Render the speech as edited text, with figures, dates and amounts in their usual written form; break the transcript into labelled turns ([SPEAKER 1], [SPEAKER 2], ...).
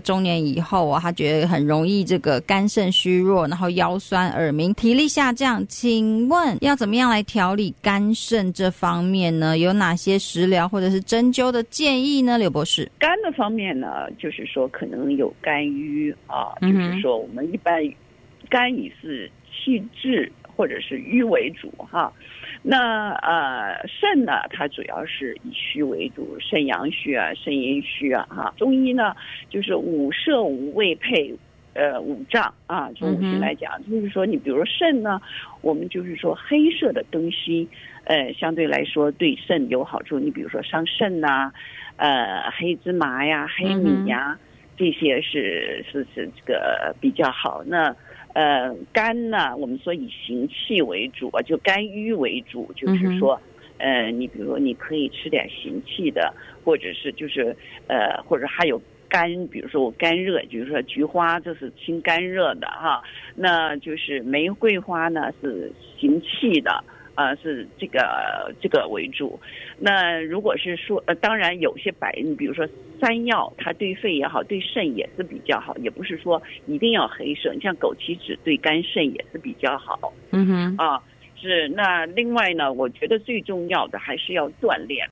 [SPEAKER 1] 中年以后啊，他觉得很容易这个肝肾虚弱，然后腰酸耳鸣，体力下降。请问要怎么样来调理肝肾这方面呢？有哪些食疗或者是针灸的建议呢？刘博士，
[SPEAKER 2] 肝的方面呢，就是说可能有肝郁啊，就是说我们一般肝以是气滞或者是郁为主哈。那肾呢，它主要是以虚为主，肾阳虚啊，肾阴虚啊哈。中医呢就是五摄五味配五脏啊，从五行来讲，就是说你比如说肾呢，我们就是说黑色的东西相对来说对肾有好处，你比如说伤肾呐，黑芝麻呀、黑米呀，这些是这个比较好。那肝呢，我们说以行气为主啊，就肝郁为主，就是说你比如说你可以吃点行气的，或者是就是或者还有肝，比如说我肝热，比如说菊花这是清肝热的哈，那就是玫瑰花呢是行气的。是这个为主。那如果是说当然有些比如说山药，它对肺也好，对肾也是比较好，也不是说一定要黑色。你像枸杞子对肝肾也是比较好。是。那另外呢，我觉得最重要的还是要锻炼